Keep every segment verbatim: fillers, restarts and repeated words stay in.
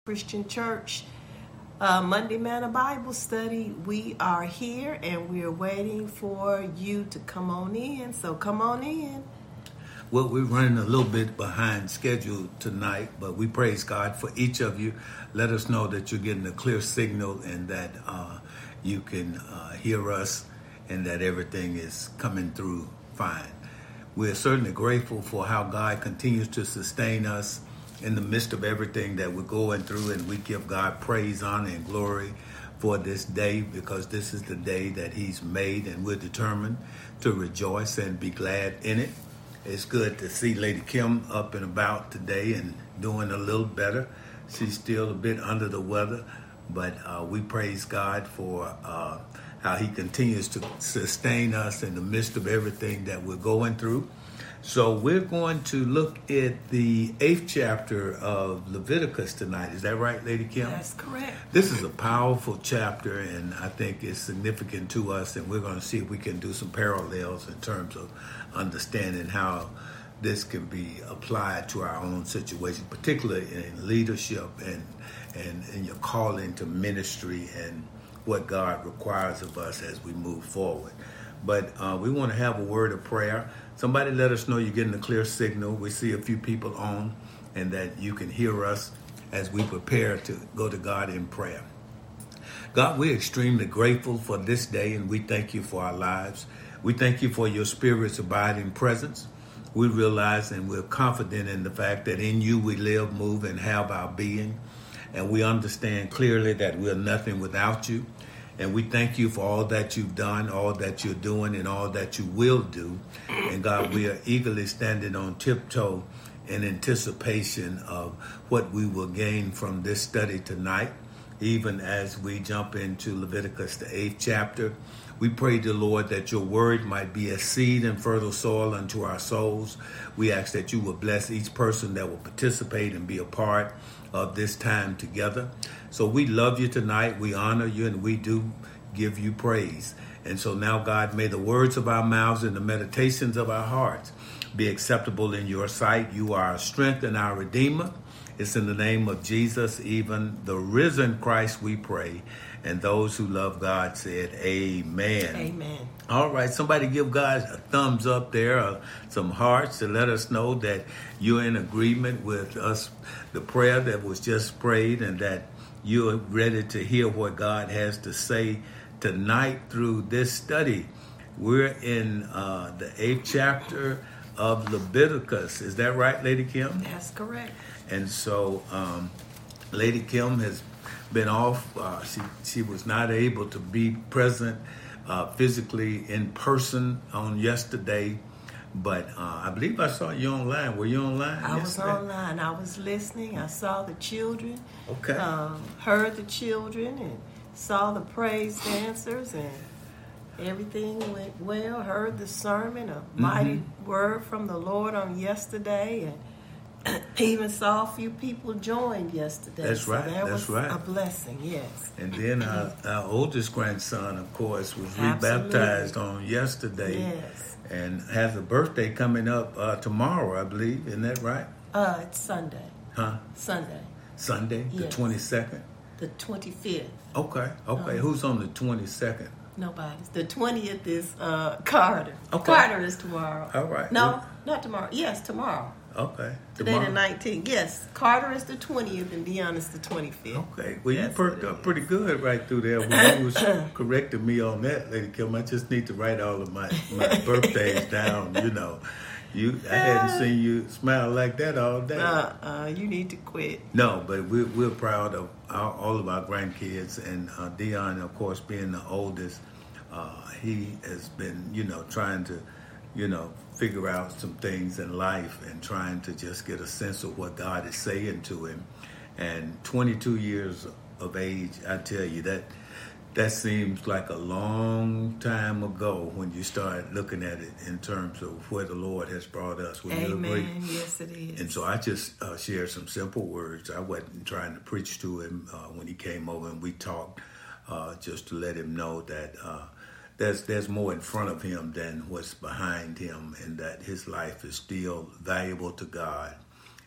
Christian Church uh, Monday Manna Bible Study. We are here and we're waiting for you to come on in. So come on in. Well, we're running a little bit behind schedule tonight, but we praise God for each of you. Let us know that you're getting a clear signal and that uh, you can uh, hear us and that everything is coming through fine. We're certainly grateful for how God continues to sustain us in the midst of everything that we're going through, and we give God praise, honor, and glory for this day, because this is the day that He's made, and we're determined to rejoice and be glad in it. It's good to see Lady Kim up and about today and doing a little better. She's still a bit under the weather, but uh, we praise God for uh, how He continues to sustain us in the midst of everything that we're going through. So we're going to look at the eighth chapter of Leviticus tonight. Is that right, Lady Kim? That's correct. This is a powerful chapter, and I think it's significant to us, and we're going to see if we can do some parallels in terms of understanding how this can be applied to our own situation, particularly in leadership and, and, and your calling to ministry and what God requires of us as we move forward. But uh, we want to have a word of prayer. Somebody let us know you're getting a clear signal. We see a few people on, and that you can hear us as we prepare to go to God in prayer. God, we're extremely grateful for this day, and we thank you for our lives. We thank you for your Spirit's abiding presence. We realize and we're confident in the fact that in you we live, move, and have our being. And we understand clearly that we're nothing without you. And we thank you for all that you've done, all that you're doing, and all that you will do. And God, we are eagerly standing on tiptoe in anticipation of what we will gain from this study tonight, even as we jump into Leviticus, the eighth chapter. We pray, dear Lord, that your word might be a seed and fertile soil unto our souls. We ask that you will bless each person that will participate and be a part of this time together. So we love you tonight, we honor you, and we do give you praise. And so now, God, may the words of our mouths and the meditations of our hearts be acceptable in your sight. You are our strength and our Redeemer. It's in the name of Jesus, even the risen Christ, we pray. And those who love God said, amen. Amen. All right, somebody give God a thumbs up there, uh, some hearts to let us know that you're in agreement with us, the prayer that was just prayed, and that you're ready to hear what God has to say tonight through this study. We're in uh, the eighth chapter of Leviticus. Is that right, Lady Kim? That's correct. And so um, Lady Kim has been off. Uh, she, she was not able to be present uh, physically in person on yesterday. But uh, I believe I saw you online. Were you online I yesterday? was online. I was listening. I saw the children. Okay. Um, heard the children and saw the praise dancers, and everything went well. Heard the sermon, a mighty mm-hmm. word from the Lord on yesterday, and even saw a few people join yesterday. That's so right. That That's was right. a blessing, yes. And then our, our oldest grandson, of course, was Absolutely. rebaptized on yesterday. Yes. And has a birthday coming up uh, tomorrow, I believe. Isn't that right? Uh, it's Sunday. Huh? Sunday. Sunday, Yes. the twenty-second? The twenty-fifth. Okay. Okay. Um, Who's on the twenty-second? Nobody's. The twentieth is uh, Carter. Okay. Carter is tomorrow. All right. No, Well, not tomorrow. Yes, tomorrow. okay. Today Tomorrow. the nineteenth. Yes, Carter is the twentieth and Dion is the twenty-fifth. Okay. Well, you That's perked what it up pretty good right through there when you was correcting me on that, Lady Kim. I just need to write all of my, my birthdays down, you know. You, I hadn't seen you smile like that all day. Uh, uh, you need to quit. No, but we're, we're proud of our, all of our grandkids, and uh, Dion, of course, being the oldest, uh, he has been, you know, trying to, you know, figure out some things in life and trying to just get a sense of what God is saying to him. And twenty-two years of age, I tell you, that that seems like a long time ago when you start looking at it in terms of where the Lord has brought us. Would you agree? Amen. Yes, it is. And so I just uh, shared some simple words. I wasn't trying to preach to him uh, when he came over and we talked, uh, just to let him know that uh, there's there's more in front of him than what's behind him, and that his life is still valuable to God,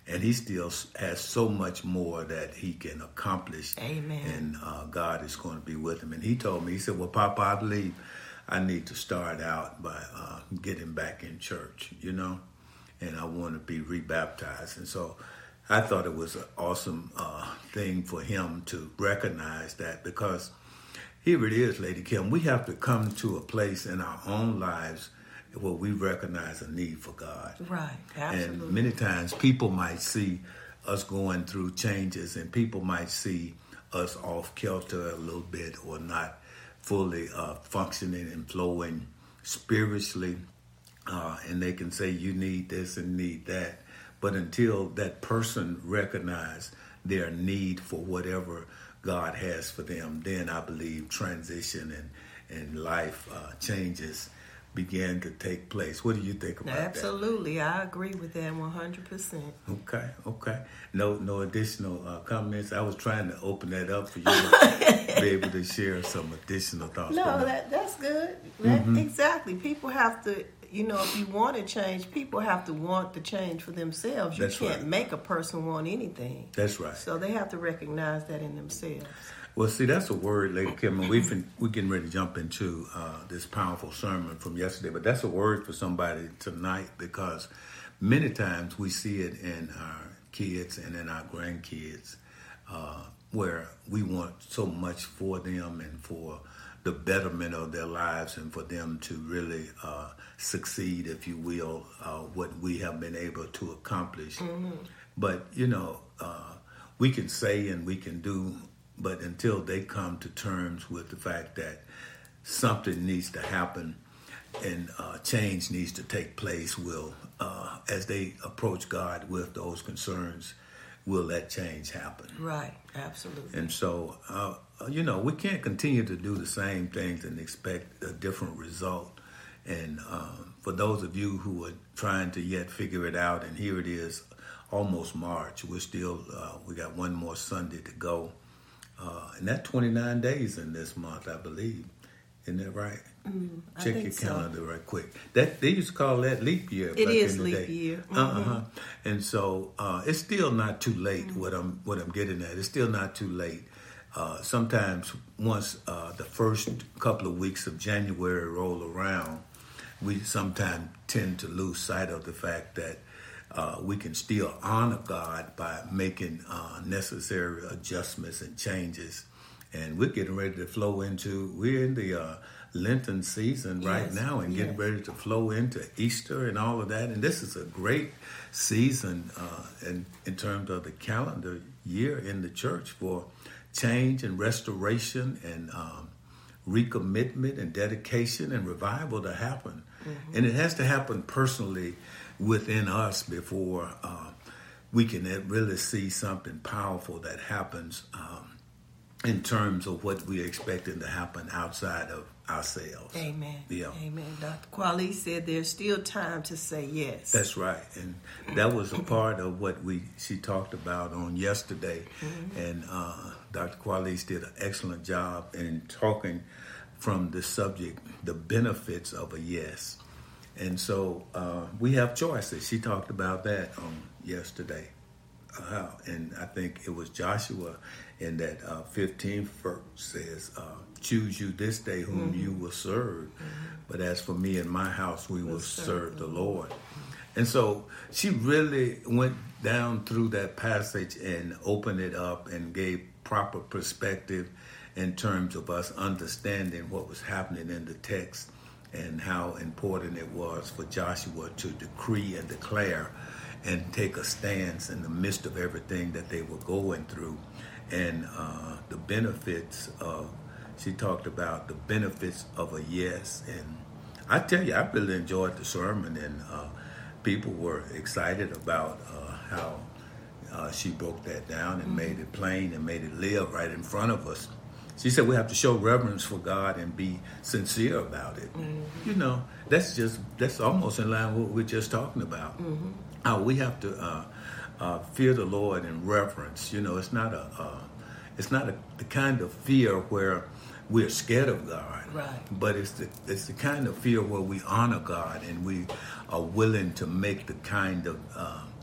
and he still has so much more that he can accomplish. Amen. And uh, God is going to be with him. And he told me, he said, well, Papa, I believe I need to start out by uh, getting back in church, you know, and I want to be rebaptized. And so I thought it was an awesome uh, thing for him to recognize that, because here it is, Lady Kim, we have to come to a place in our own lives where we recognize a need for God. Right, absolutely. And many times people might see us going through changes, and people might see us off kilter a little bit, or not fully uh, functioning and flowing spiritually. Uh, and they can say, you need this and need that. But until that person recognize their need for whatever God has for them, then I believe transition and, and life uh, changes began to take place. What do you think about Absolutely. that? Absolutely. I agree with that one hundred percent. Okay, okay. No no additional uh, comments. I was trying to open that up for you to be able to share some additional thoughts. No, that that's good. Mm-hmm. That, exactly. People have to, you know, if you want to change, people have to want the change for themselves. You That's can't right. make a person want anything. That's right. So they have to recognize that in themselves. Well, see, that's a word, Lady Kim, and we've been, we're getting ready to jump into uh, this powerful sermon from yesterday, but that's a word for somebody tonight, because many times we see it in our kids and in our grandkids, uh, where we want so much for them and for the betterment of their lives, and for them to really uh, succeed, if you will, uh, what we have been able to accomplish. Mm-hmm. But, you know, uh, we can say and we can do, but until they come to terms with the fact that something needs to happen and uh, change needs to take place, will, uh, as they approach God with those concerns, will that change happen? Right, absolutely. And so, uh, you know, we can't continue to do the same things and expect a different result. And um, for those of you who are trying to yet figure it out, and here it is, almost March, we're still, uh, we got one more Sunday to go. Uh, and that's twenty-nine days in this month, I believe. Isn't that right? Mm, Check your calendar so. right quick. That they used to call that leap year. It back is in the leap day. year. Mm-hmm. Uh-huh. And so uh, it's still not too late. Mm-hmm. What I'm what I'm getting at, it's still not too late. Uh, sometimes once uh, the first couple of weeks of January roll around, we sometimes tend to lose sight of the fact that Uh, we can still honor God by making uh, necessary adjustments and changes. And we're getting ready to flow into, we're in the uh, Lenten season yes, right now, and yes. getting ready to flow into Easter and all of that. And this is a great season uh, in, in terms of the calendar year in the church for change and restoration and um, recommitment and dedication and revival to happen. Mm-hmm. And it has to happen personally within us before uh, we can really see something powerful that happens um, in terms of what we're expecting to happen outside of ourselves. Amen. Yeah. Amen. Doctor Quali said there's still time to say yes. That's right. And that was a part of what we she talked about on yesterday. Mm-hmm. And uh, Doctor Quali did an excellent job in talking from the subject, the benefits of a yes. And so uh, we have choices. She talked about that on yesterday. Uh, and I think it was Joshua in that uh, fifteenth verse says, uh, choose you this day whom mm-hmm. you will serve. Mm-hmm. But as for me and my house, we will, will serve, serve the Lord. Mm-hmm. And so she really went down through that passage and opened it up and gave proper perspective in terms of us understanding what was happening in the text, and how important it was for Joshua to decree and declare and take a stance in the midst of everything that they were going through. And uh, the benefits of, she talked about the benefits of a yes. And I tell you, I really enjoyed the sermon, and uh, people were excited about uh, how uh, she broke that down and mm-hmm. made it plain and made it live right in front of us. She said we have to show reverence for God and be sincere about it. Mm-hmm. You know, that's just, that's almost in line with what we're just talking about. Mm-hmm. How we have to uh, uh, fear the Lord in reverence. You know, it's not a, uh, it's not a, the kind of fear where we're scared of God. Right. But it's the, it's the kind of fear where we honor God and we are willing to make the kind of uh,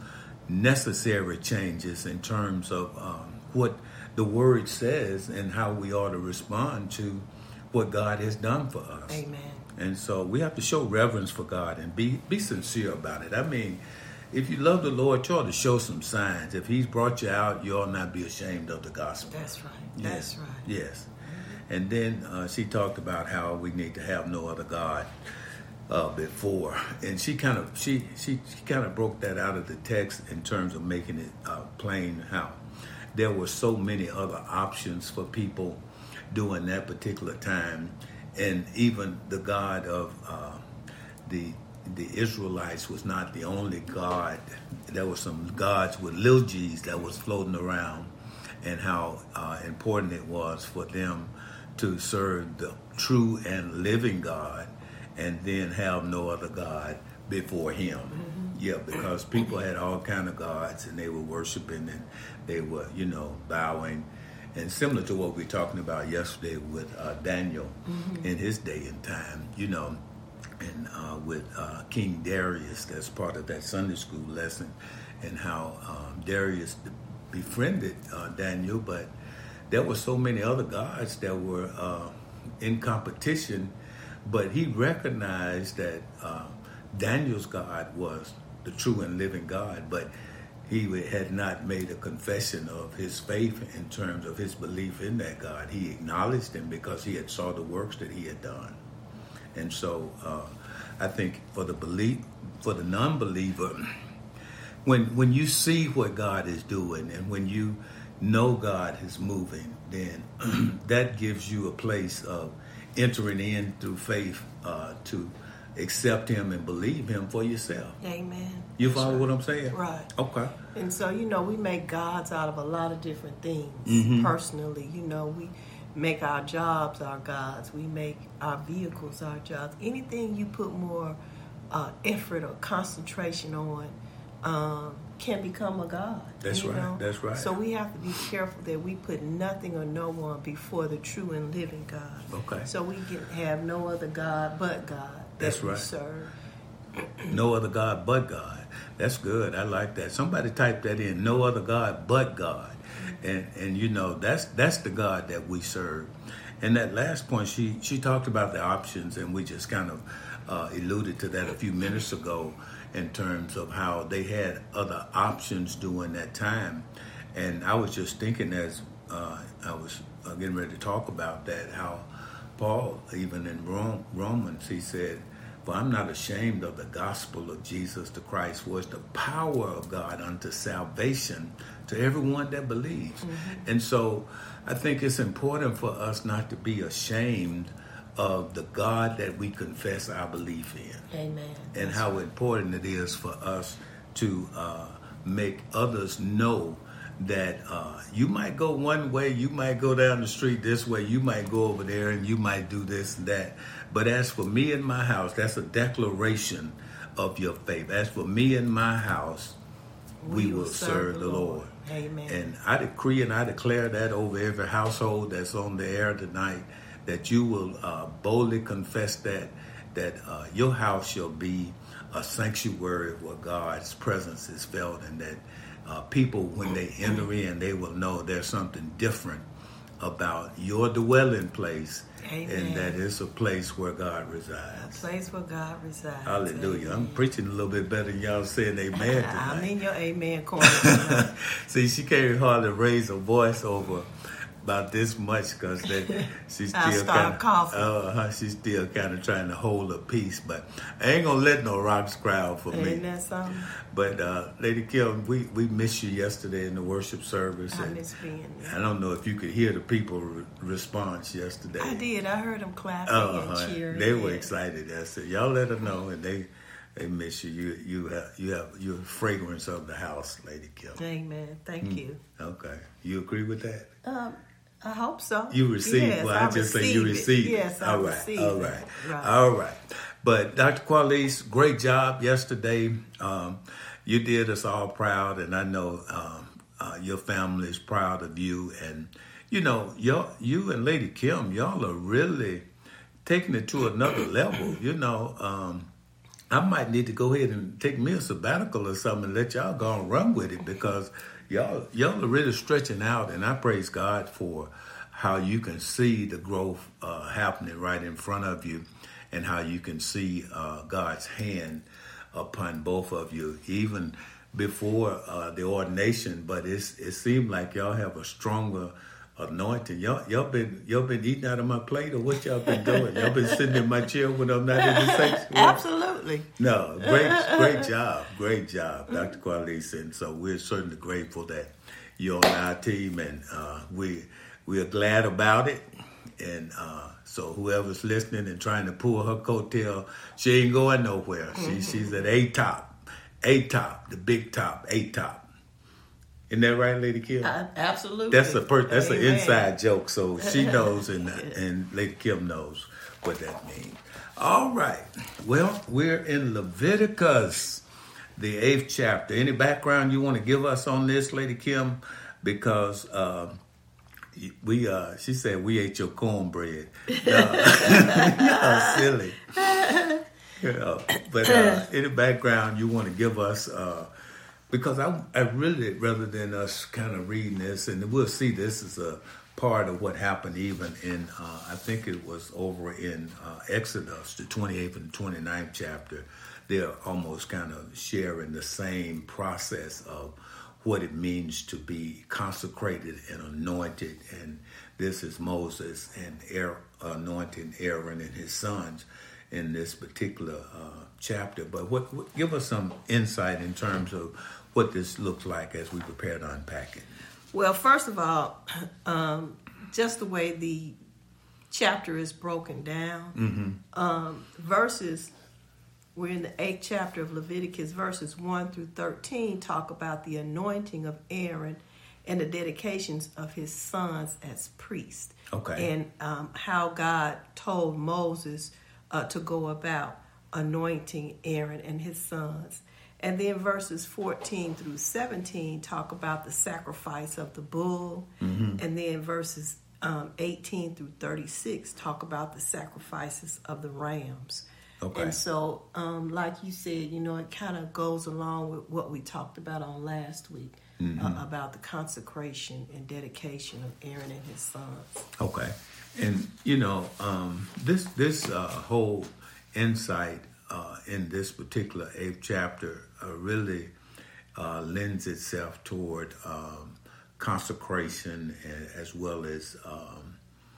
necessary changes in terms of um, what the Word says and how we ought to respond to what God has done for us. Amen. And so we have to show reverence for God and be be sincere about it. I mean, if you love the Lord, you ought to show some signs. If He's brought you out, you ought not be ashamed of the gospel. That's right. Yes. That's right. Yes. And then uh, she talked about how we need to have no other God uh, before, and she kind of she she, she kind of broke that out of the text in terms of making it uh, plain how there were so many other options for people during that particular time, and even the God of uh, the the Israelites was not the only God. There were some gods with little g's that was floating around, and how uh, important it was for them to serve the true and living God and then have no other God before Him. Mm-hmm. Yeah, because people had all kind of gods and they were worshiping and they were, you know, bowing. And similar to what we were talking about yesterday with uh, Daniel mm-hmm. in his day and time, you know, and uh, with uh, King Darius, that's part of that Sunday school lesson, and how um, Darius befriended uh, Daniel, but there were so many other gods that were uh, in competition, but he recognized that uh, Daniel's God was the true and living God, but he had not made a confession of his faith in terms of his belief in that God. He acknowledged him because he had saw the works that he had done. And so uh, I think for the belief, for the non-believer, when when you see what God is doing and when you know God is moving, then that gives you a place of entering in through faith uh, to accept Him and believe Him for yourself. Amen. You follow right. what I'm saying? Right. Okay. And so, you know, we make gods out of a lot of different things. Mm-hmm. Personally, you know, we make our jobs our gods. We make our vehicles our jobs. Anything you put more uh, effort or concentration on um, can become a god. That's you right. know? That's right. So we have to be careful that we put nothing or no one before the true and living God. Okay. So we can have no other God but God that That's we right. serve. No other God but God. That's good. I like that. Somebody type that in. No other God but God. And and you know, that's that's the God that we serve. And that last point, she she talked about the options, and we just kind of uh, alluded to that a few minutes ago in terms of how they had other options during that time. And I was just thinking as uh, I was uh, getting ready to talk about that, how Paul, even in Rome, Romans, he said, "For I'm not ashamed of the gospel of Jesus the Christ, for it's the power of God unto salvation to everyone that believes." Mm-hmm. And so I think it's important for us not to be ashamed of the God that we confess our belief in. Amen. And That's how right. important it is for us to uh, make others know that uh, you might go one way, you might go down the street this way, you might go over there, and you might do this and that. But as for me and my house, that's a declaration of your faith. As for me and my house, we, we will serve, serve the Lord. Lord. Amen. And I decree and I declare that over every household that's on the air tonight, that you will uh, boldly confess that, that uh, your house shall be a sanctuary where God's presence is felt, and that uh, people, when they enter in, they will know there's something different about your dwelling place. Amen. And that is a place where God resides. A place where God resides. Hallelujah. Amen. I'm preaching a little bit better than y'all saying amen tonight. I'm in your amen corner tonight. See, she can't hardly raise her voice over about this much because she's still I start kind of coughing. Uh, she's still kind of trying to hold her peace. But I ain't gonna let no rocks cry for me. Ain't that something? But uh, Lady Kim, we, we missed you yesterday in the worship service. I and miss being there. I don't know if you could hear the people re- response yesterday. I did. I heard them clapping Uh-huh. and cheering. They were yeah. excited. I said, y'all let her know, and they they miss you. You you have you have you're a fragrance of the house, Lady Kim. Amen. Thank Mm. you. Okay, you agree with that? Um, I hope so. You received. Yes, well, I, I just say you received it. received. it. Yes, I all right, received all it. right, Right. all right. But Doctor Qualice, great job yesterday. Um, you did us all proud, and I know um, uh, your family is proud of you. And you know, y'all, you and Lady Kim, y'all are really taking it to another level. You know, um, I might need to go ahead and take me a sabbatical or something and let y'all go and run with it, because y'all y'all are really stretching out, and I praise God for how you can see the growth uh, happening right in front of you, and how you can see uh, God's hand upon both of you, even before uh, the ordination. But it's, it seemed like y'all have a stronger anointing. Y'all, y'all been y'all been eating out of my plate, or what y'all been doing? Y'all been sitting in my chair when I'm not in the sanctuary? Absolutely. No, great, great job, great job, Doctor Quarles. And so we're certainly grateful that you're on our team, and uh, we we are glad about it. And uh, so whoever's listening and trying to pull her coattail, she ain't going nowhere. Mm-hmm. She she's at A top, A top, the big top, A top. Isn't that right, Lady Kim? Uh, absolutely. That's a per- that's Amen. an inside joke, so she knows, and and Lady Kim knows what that means. All right. Well, we're in Leviticus, the eighth chapter. Any background you want to give us on this, Lady Kim? Because uh, we, uh, she said we ate your cornbread. Uh, y'all silly. Yeah. But uh, any background you want to give us? Uh, Because I, I really, rather than us kind of reading this, and we'll see this is a part of what happened even in, uh, I think it was over in uh, Exodus, the twenty-eighth and twenty-ninth chapter. They're almost kind of sharing the same process of what it means to be consecrated and anointed. And this is Moses and Aaron, anointing Aaron and his sons in this particular uh, chapter. But what, what give us some insight in terms of what this looks like as we prepare to unpack it. Well, first of all, um, just the way the chapter is broken down, mm-hmm. um, verses, we're in the eighth chapter of Leviticus, verses one through thirteen talk about the anointing of Aaron and the dedications of his sons as priests. Okay. And um, how God told Moses uh, to go about anointing Aaron and his sons. And then verses fourteen through seventeen talk about the sacrifice of the bull. Mm-hmm. And then verses um, eighteen through thirty-six talk about the sacrifices of the rams. Okay. And so, um, like you said, you know, it kind of goes along with what we talked about on last week, mm-hmm. uh, about the consecration and dedication of Aaron and his sons. Okay. And, you know, um, this, this uh, whole insight Uh, in this particular eighth chapter uh, really uh, lends itself toward um, consecration and, as well as um,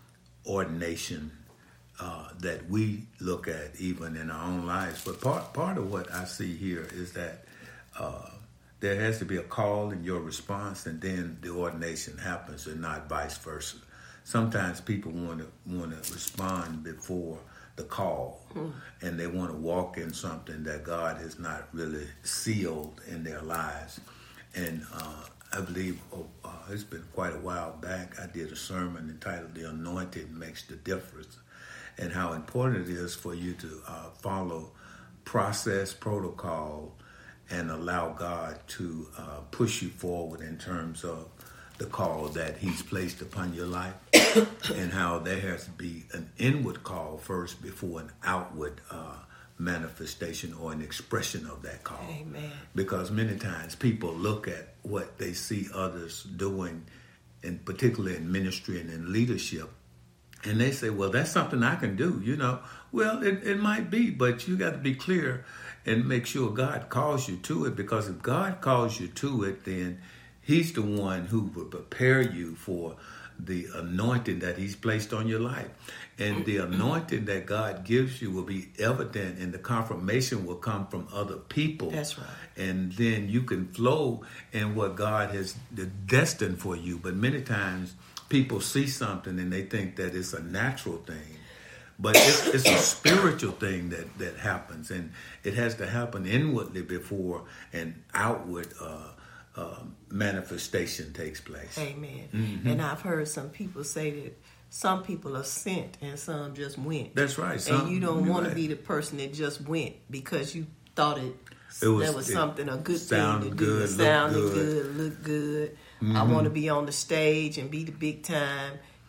ordination uh, that we look at even in our own lives. But part part of what I see here is that uh, there has to be a call in your response, and then the ordination happens, and not vice versa. Sometimes people want to want to respond before the call, hmm. and they want to walk in something that God has not really sealed in their lives. And uh, I believe oh, uh, it's been quite a while back, I did a sermon entitled "The Anointing Makes the Difference," and how important it is for you to uh, follow process, protocol, and allow God to uh, push you forward in terms of the call that he's placed upon your life, and how there has to be an inward call first before an outward uh, manifestation or an expression of that call. Amen. Because many times people look at what they see others doing, and particularly in ministry and in leadership, and they say, well, that's something I can do, you know. Well, it, it might be, but you got to be clear and make sure God calls you to it, because if God calls you to it, then he's the one who will prepare you for the anointing that he's placed on your life. And the anointing that God gives you will be evident, and the confirmation will come from other people. That's right. And then you can flow in what God has destined for you. But many times people see something and they think that it's a natural thing. But it's, it's a spiritual thing that, that happens. And it has to happen inwardly before an outward uh Uh, manifestation takes place. Amen. Mm-hmm. And I've heard some people say that some people are sent and some just went. That's right. Some, and you don't want right. to be the person that just went because you thought it, it was, that was something, a good thing to do. Good, it sounded good, good, look good. Mm-hmm. I want to be on the stage and be the big time,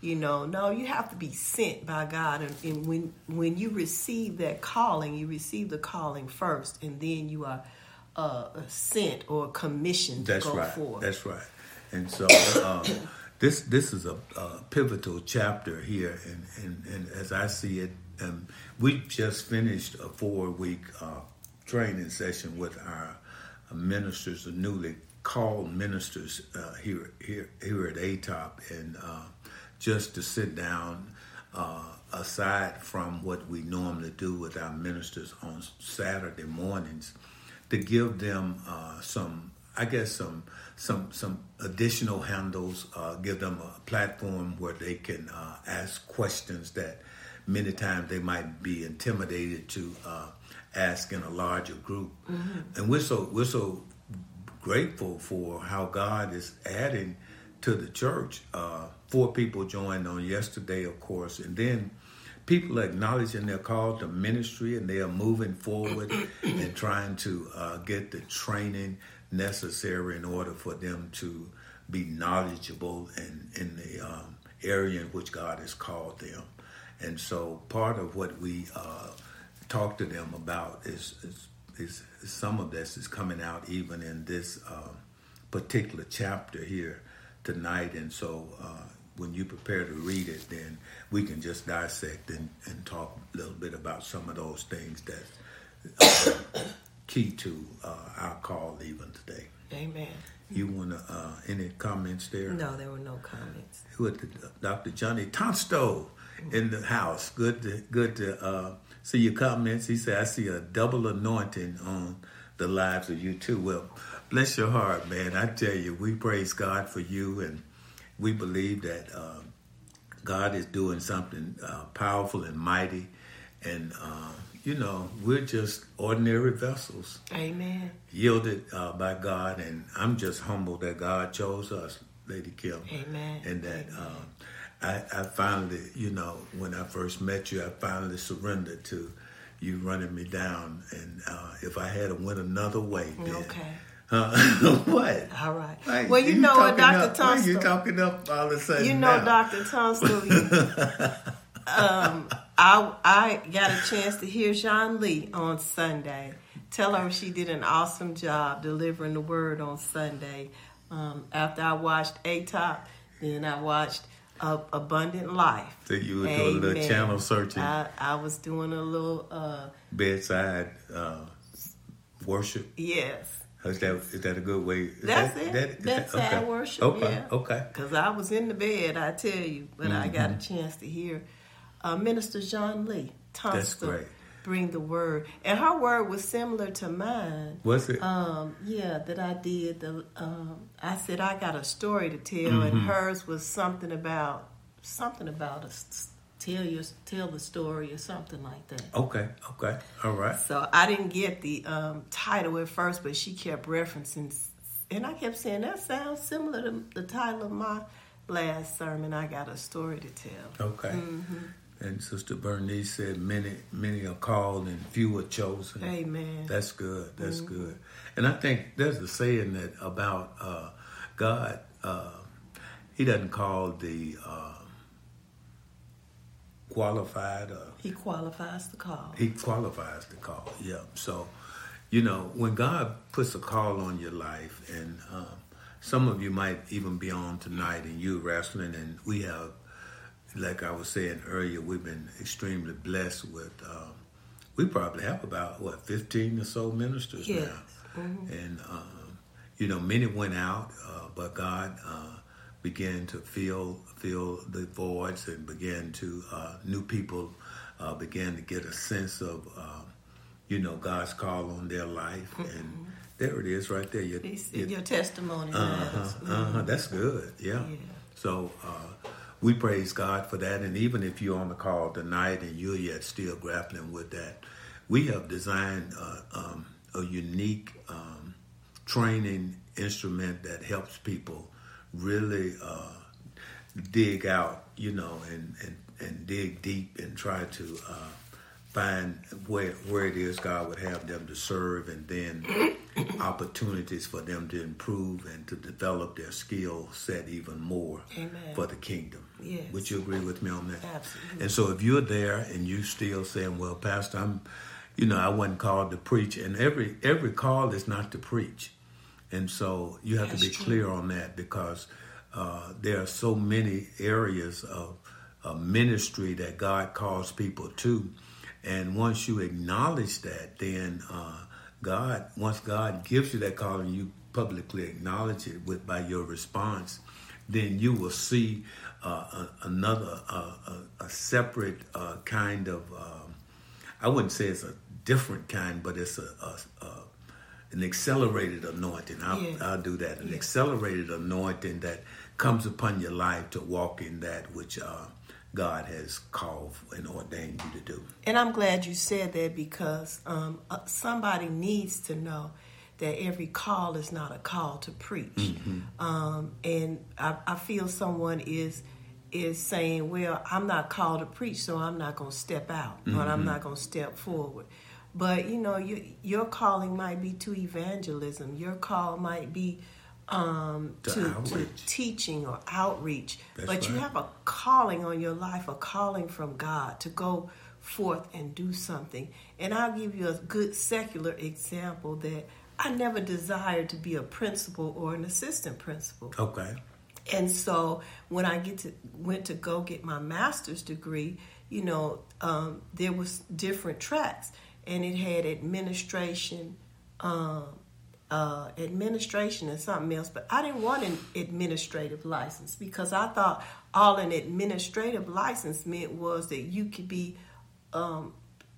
You know, no, you have to be sent by God. And, and when when you receive that calling, you receive the calling first, and then you are uh, sent or commissioned to That's go right. forth. That's right. And so um, this this is a, a pivotal chapter here, and, and, and as I see it, um, we just finished a four-week uh, training session with our ministers, the newly called ministers uh, here here here at A T O P, and uh, just to sit down uh, aside from what we normally do with our ministers on Saturday mornings, to give them uh, some, I guess, some some some additional handles, uh, give them a platform where they can uh, ask questions that many times they might be intimidated to uh, ask in a larger group. Mm-hmm. And we're so we're so grateful for how God is adding to the church. Uh, four people joined on yesterday, of course, and then people are acknowledging their call to ministry, and they are moving forward and trying to uh, get the training necessary in order for them to be knowledgeable in, in the um, area in which God has called them. And so part of what we uh, talk to them about is, is, is some of this is coming out even in this uh, particular chapter here tonight. And so uh, when you prepare to read it, then we can just dissect and, and talk a little bit about some of those things that's uh, key to uh, our call even today. Amen. You want to, uh, any comments there? No, there were no comments. With the, Doctor Johnny Tonstow in the house. Good to, good to uh, see your comments. He said, I see a double anointing on the lives of you too. Well, bless your heart, man. I tell you, we praise God for you, and we believe that uh, God is doing something uh, powerful and mighty. And, uh, you know, we're just ordinary vessels. Amen. Yielded uh, by God. And I'm just humbled that God chose us, Lady Kim. Amen. And that Amen. Um, I, I finally, you know, when I first met you, I finally surrendered to you running me down. And uh, if I had to went another way, then... Okay. Uh, what? All right. Hey, well, you, you know what, Doctor Up, why you Tunstall. talking up all of a sudden You know, now? Doctor Tunstall. um, I I got a chance to hear Jean Lee on Sunday. Tell her she did an awesome job delivering the word on Sunday. Um, after I watched A T O P, then I watched uh, Abundant Life. So you were doing a little channel searching. I, I was doing a little uh, bedside uh, worship. Yes. Is that is that a good way? Is That's that, it. That, That's that, okay. sad worship. Okay. Yeah. Okay. Because I was in the bed, I tell you, but mm-hmm. I got a chance to hear uh, Minister Jean Lee Tunstall bring the word, and her word was similar to mine. Was it? Um, yeah, that I did. The um, I said I got a story to tell, mm-hmm. and hers was something about something about us. Tell your tell the story or something like that. Okay, okay, all right. So I didn't get the um, title at first, but she kept referencing, and I kept saying that sounds similar to the title of my last sermon. I got a story to tell. Okay. Mm-hmm. And Sister Bernice said, "Many, many are called, and few are chosen." Amen. That's good. That's mm-hmm. good. And I think there's a saying that about uh, God. Uh, he doesn't call the uh, qualified. Uh, he qualifies the call. He qualifies the call. Yeah. So, you know, when God puts a call on your life, and um, some of you might even be on tonight, and you're wrestling, and we have, like I was saying earlier, we've been extremely blessed with. Um, we probably have about what fifteen or so ministers yes. now, mm-hmm. and um, you know, many went out, uh, but God. Uh, began to fill fill the voids, and began to uh, new people uh, began to get a sense of uh, you know God's call on their life, mm-hmm. and there it is right there. Your, your, your testimony. Uh-huh, mm-hmm. uh-huh, that's good. Yeah. yeah. So uh, we praise God for that, and even if you're on the call tonight and you're yet still grappling with that, we have designed uh, um, a unique um, training instrument that helps people really uh, dig out, you know, and, and, and dig deep and try to uh, find where where it is God would have them to serve, and then opportunities for them to improve and to develop their skill set even more. Amen. For the kingdom. Yes. Would you agree with me on that? Absolutely. And so if you're there and you still saying, well, Pastor, I'm, you know, I wasn't called to preach, and every every call is not to preach. And so you have That's to be true. clear on that, because uh, there are so many areas of, of ministry that God calls people to. And once you acknowledge that, then uh, God, once God gives you that call and you publicly acknowledge it with by your response, then you will see uh, a, another, uh, a, a separate uh, kind of, um, I wouldn't say it's a different kind, but it's a, a, a an accelerated anointing. I'll, yes. I'll do that. An yes. accelerated anointing that comes upon your life to walk in that which uh, God has called and ordained you to do. And I'm glad you said that, because um, uh, somebody needs to know that every call is not a call to preach. Mm-hmm. Um, and I, I feel someone is is saying, well, I'm not called to preach, so I'm not going to step out, mm-hmm. or I'm not going to step forward. But, you know, you, your calling might be to evangelism. Your call might be um, to, to, to teaching or outreach. That's but right. You have a calling on your life, a calling from God to go forth and do something. And I'll give you a good secular example that I never desired to be a principal or an assistant principal. Okay. And so when I get to went to go get my master's degree, you know, um, there was different tracks. And it had administration, um, uh, administration and something else. But I didn't want an administrative license, because I thought all an administrative license meant was that you could be, um,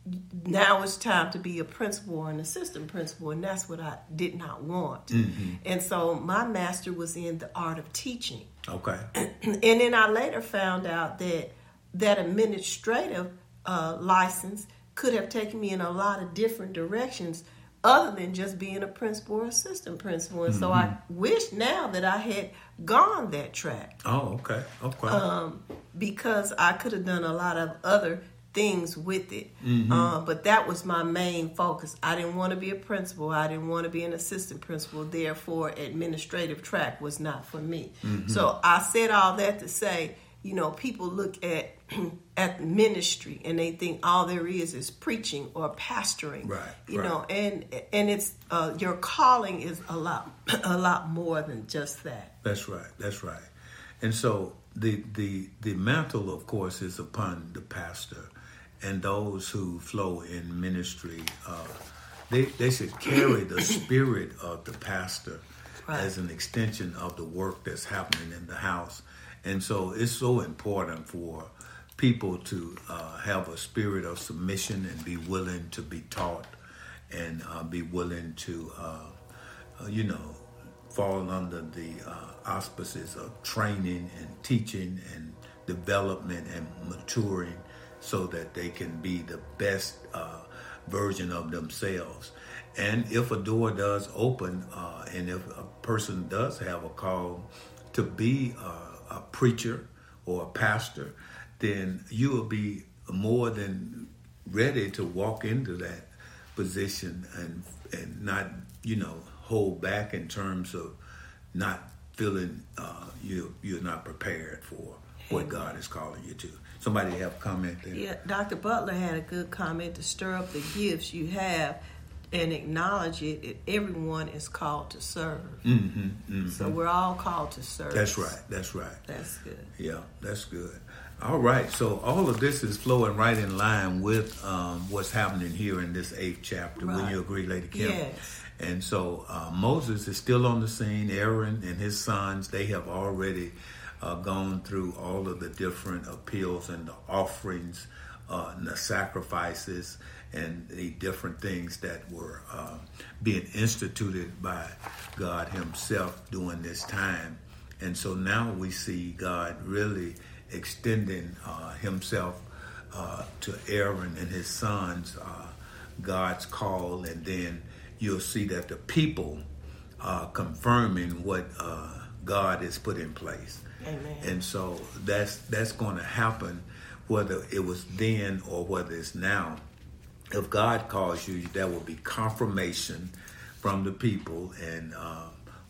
now it's time to be a principal or an assistant principal. And that's what I did not want. Mm-hmm. And so my master was in the art of teaching. Okay. And then I later found out that that administrative uh, license could have taken me in a lot of different directions other than just being a principal or assistant principal. And mm-hmm. so I wish now that I had gone that track. Oh, okay. Okay. Um, because I could have done a lot of other things with it. Mm-hmm. Uh, but that was my main focus. I didn't want to be a principal. I didn't want to be an assistant principal. Therefore, administrative track was not for me. Mm-hmm. So I said all that to say, you know, people look at at ministry and they think all there is is preaching or pastoring, right? You right. know, and and it's uh, your calling is a lot a lot more than just that. That's right. That's right. And so the the the mantle, of course, is upon the pastor and those who flow in ministry. Uh, they they should carry the spirit of the pastor right. as an extension of the work that's happening in the house. And so it's so important for people to uh, have a spirit of submission and be willing to be taught and uh, be willing to, uh, uh, you know, fall under the uh, auspices of training and teaching and development and maturing so that they can be the best uh, version of themselves. And if a door does open uh, and if a person does have a call to be uh, a preacher or a pastor, then you will be more than ready to walk into that position and and not, you know, hold back in terms of not feeling uh, you you're not prepared for what God is calling you to. Somebody have a comment there? Yeah, Doctor Butler had a good comment to stir up the gifts you have and acknowledge it. it everyone is called to serve. Mm-hmm, mm-hmm. So we're all called to serve. That's right. That's right. That's good. Yeah, that's good. All right. So all of this is flowing right in line with um, what's happening here in this eighth chapter. Right. Wouldn't you agree, Lady Kim? Yes. And so uh, Moses is still on the scene. Aaron and his sons, they have already uh, gone through all of the different appeals and the offerings uh, and the sacrifices and the different things that were uh, being instituted by God himself during this time. And so now we see God really extending uh, himself uh, to Aaron and his sons, uh, God's call, and then you'll see that the people are confirming what uh, God has put in place. Amen. And so that's that's going to happen whether it was then or whether it's now. If God calls you, there will be confirmation from the people. And uh,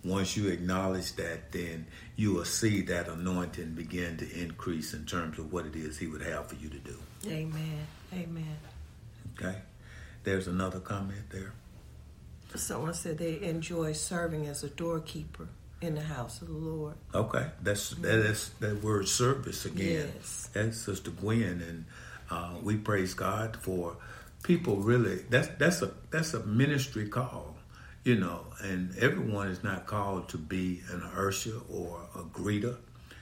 once you acknowledge that, then you will see that anointing begin to increase in terms of what it is he would have for you to do. Amen. Amen. Okay. There's another comment there. Someone said they enjoy serving as a doorkeeper in the house of the Lord. Okay. That's that is that word service again. Yes. That's Sister Gwen, and uh, we praise God for people really. That's that's a that's a ministry call, you know, and everyone is not called to be an usher or a greeter,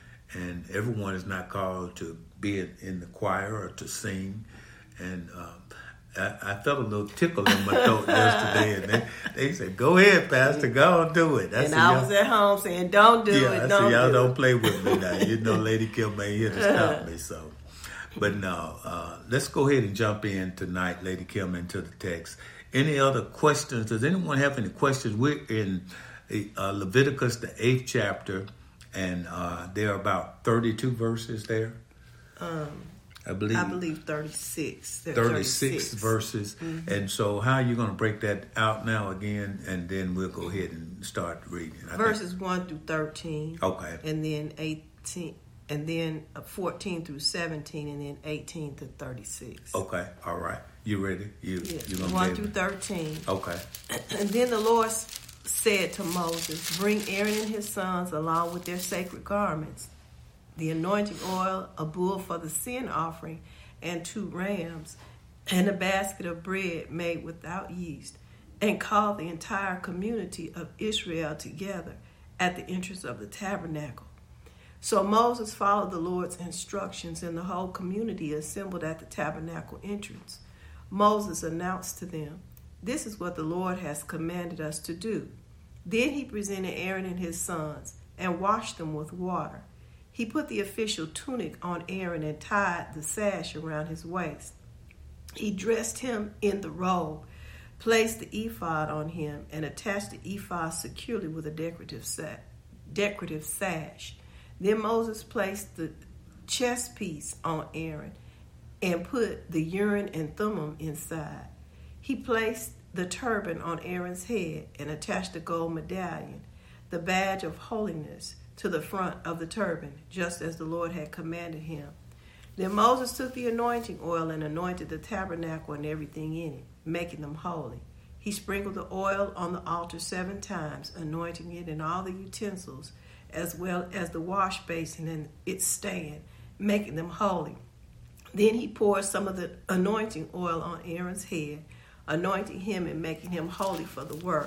and everyone is not called to be in the choir or to sing, and um, I, I felt a little tickle in my throat yesterday, and they, they said, "Go ahead, Pastor, go and do it." I and said, I was at home saying, "Don't do yeah, it, I don't said, y'all do don't it." play with me now. You know, Lady Kim ain't here to stop me, so. But no, uh, let's go ahead and jump in tonight, Lady Kim, into the text. Any other questions? Does anyone have any questions? We're in uh, Leviticus, the eighth chapter, and uh, there are about thirty-two verses there. Um, I believe. I believe thirty-six. thirty-six, thirty-six verses. Mm-hmm. And so how are you going to break that out now again? And then we'll go ahead and start reading. I Verses think. one through thirteen. Okay. And then eighteen. And then fourteen through seventeen, and then eighteen to thirty-six. Okay, all right. You ready? You, yeah. you gonna one through thirteen. Okay. And then the Lord said to Moses, "Bring Aaron and his sons along with their sacred garments, the anointing oil, a bull for the sin offering, and two rams, and a basket of bread made without yeast, and call the entire community of Israel together at the entrance of the tabernacle." So Moses followed the Lord's instructions, and the whole community assembled at the tabernacle entrance. Moses announced to them, "This is what the Lord has commanded us to do." Then he presented Aaron and his sons and washed them with water. He put the official tunic on Aaron and tied the sash around his waist. He dressed him in the robe, placed the ephod on him, and attached the ephod securely with a decorative sa- decorative sash. Then Moses placed the chest piece on Aaron and put the Urim and Thummim inside. He placed the turban on Aaron's head and attached the gold medallion, the badge of holiness, to the front of the turban, just as the Lord had commanded him. Then Moses took the anointing oil and anointed the tabernacle and everything in it, making them holy. He sprinkled the oil on the altar seven times, anointing it and all the utensils, as well as the wash basin and its stand, making them holy. Then he poured some of the anointing oil on Aaron's head, anointing him and making him holy for the work.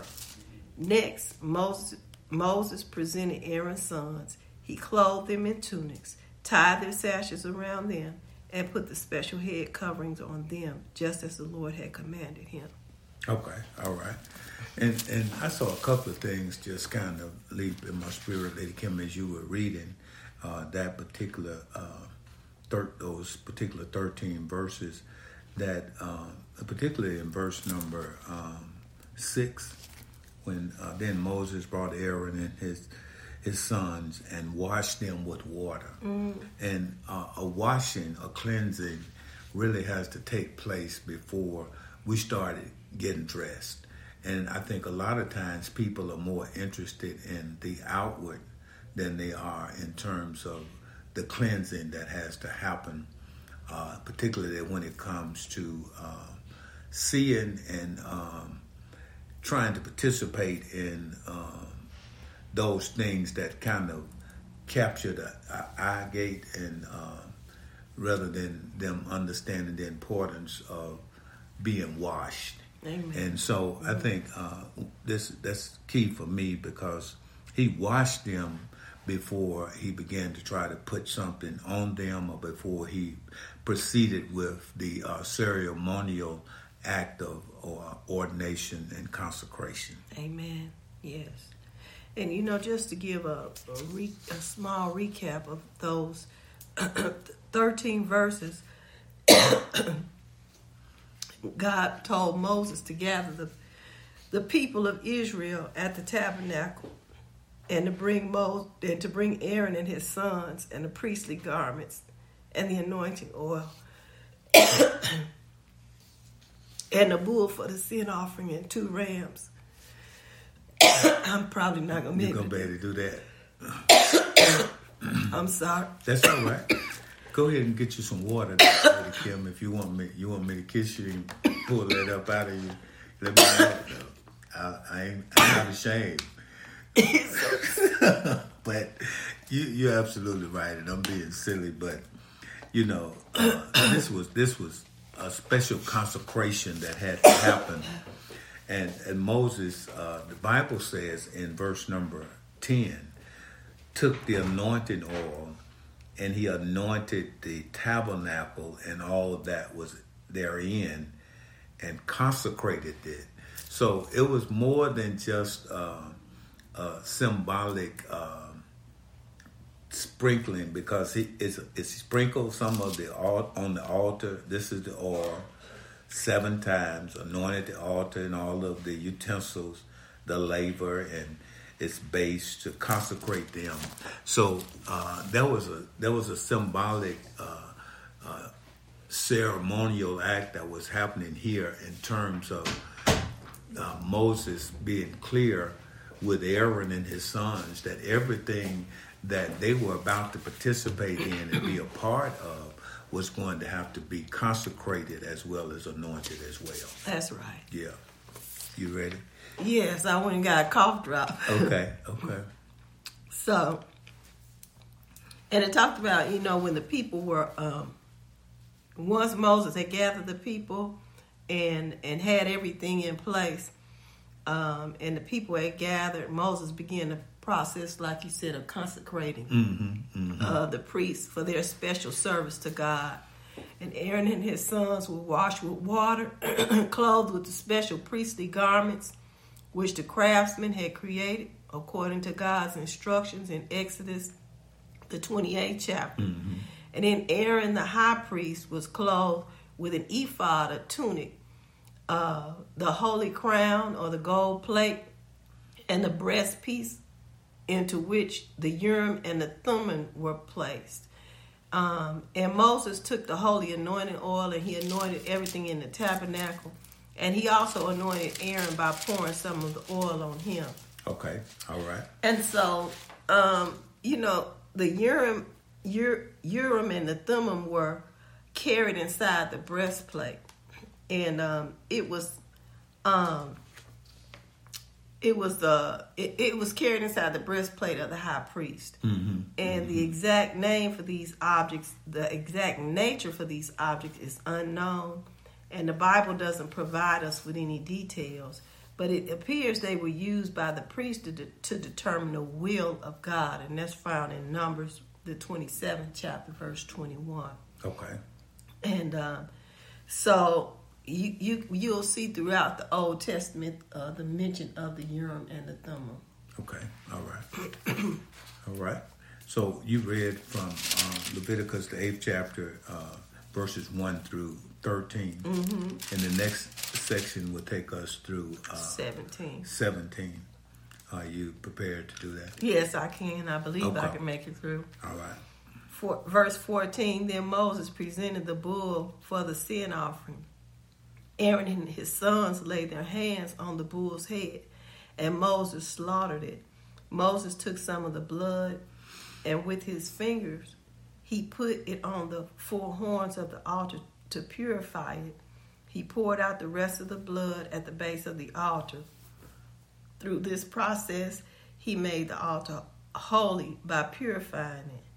Next, Moses, Moses presented Aaron's sons. He clothed them in tunics, tied their sashes around them, and put the special head coverings on them, just as the Lord had commanded him. Okay, all right. And and I saw a couple of things just kind of leap in my spirit, Lady Kim, as you were reading uh, that particular, uh, thir- those particular thirteen verses, that um, particularly in verse number um, six, when uh, then Moses brought Aaron and his his sons and washed them with water. Mm. And uh, a washing, a cleansing really has to take place before we started getting dressed. And I think a lot of times people are more interested in the outward than they are in terms of the cleansing that has to happen, uh, particularly when it comes to uh, seeing and um, trying to participate in um, those things that kind of capture the eye gate, and uh, rather than them understanding the importance of being washed. Amen. And so I think uh, this that's key for me, because he washed them before he began to try to put something on them, or before he proceeded with the uh, ceremonial act of or ordination and consecration. Amen. Yes. And, you know, just to give a, a, re, a small recap of those thirteen verses, God told Moses to gather the, the people of Israel at the tabernacle, and to bring Mo, and to bring Aaron and his sons and the priestly garments and the anointing oil and a bull for the sin offering and two rams. I'm probably not gonna be You're able gonna to be able to do that. I'm sorry. That's all right. Go ahead and get you some water, there, Lady Kim. If you want me, you want me to kiss you and pull that up out of you. Let me know. I, I ain't, I'm not ashamed. But you, you're absolutely right, and I'm being silly. But you know, uh, this was this was a special consecration that had to happen. And, and Moses, uh, the Bible says in verse number ten, took the anointing oil and he anointed the tabernacle and all that was therein and consecrated it. So it was more than just uh, a symbolic uh, sprinkling, because he it's, it's sprinkled some of the on the altar. This is the oil. Seven times, anointed the altar and all of the utensils, the laver and its base, to consecrate them. So uh, there was a there was a symbolic uh, uh, ceremonial act that was happening here in terms of uh, Moses being clear with Aaron and his sons that everything that they were about to participate in and be a part of was going to have to be consecrated as well as anointed as well. That's right. Yeah. You ready? Yes, I went and got a cough drop. Okay, okay. So, and it talked about, you know, when the people were, um, once Moses had gathered the people and and had everything in place, um, and the people had gathered, Moses began the process, like you said, of consecrating Mm-hmm, mm-hmm. Uh, the priests for their special service to God. And Aaron and his sons were washed with water, clothed with the special priestly garments which the craftsmen had created according to God's instructions in Exodus, the twenty-eighth chapter. Mm-hmm. And then Aaron, the high priest, was clothed with an ephod, a tunic, uh, the holy crown or the gold plate, and the breastpiece into which the Urim and the Thummim were placed. Um, and Moses took the holy anointing oil and he anointed everything in the tabernacle. And he also anointed Aaron by pouring some of the oil on him. Okay, all right. And so, um, you know, the Urim, Ur, Urim and the Thummim were carried inside the breastplate. And um, it was... Um, It was uh, it, it was carried inside the breastplate of the high priest. Mm-hmm. And mm-hmm. the exact name for these objects, the exact nature for these objects is unknown. And the Bible doesn't provide us with any details. But it appears they were used by the priest to, de- to determine the will of God. And that's found in Numbers, the twenty-seventh chapter, verse twenty-one. Okay. And uh, so... You, you, you'll see throughout the Old Testament uh, the mention of the Urim and the Thummim. Okay, all right. All right. So you read from uh, Leviticus, the eighth chapter, uh, verses one through thirteen. Mm-hmm. And the next section will take us through uh, seventeen. seventeen. Are you prepared to do that? Yes, I can. I believe okay. I can make it through. All right. For, verse fourteen, then Moses presented the bull for the sin offering. Aaron and his sons laid their hands on the bull's head, and Moses slaughtered it. Moses took some of the blood, and with his fingers, he put it on the four horns of the altar to purify it. He poured out the rest of the blood at the base of the altar. Through this process, he made the altar holy by purifying it.